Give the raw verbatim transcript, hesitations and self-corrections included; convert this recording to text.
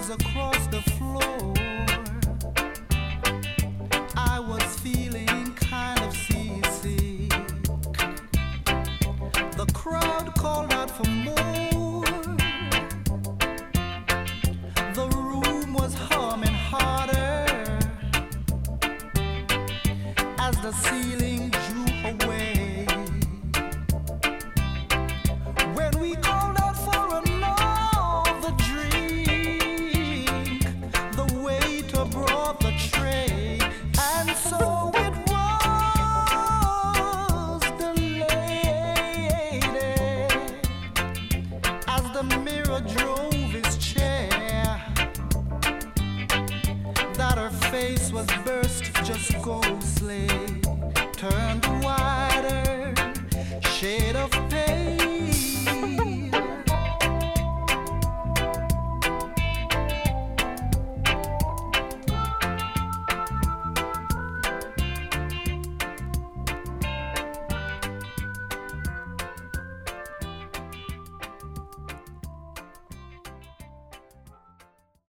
was across the floor. I was feeling kind of seasick. The crowd called out for more. The room was humming harder as the ceiling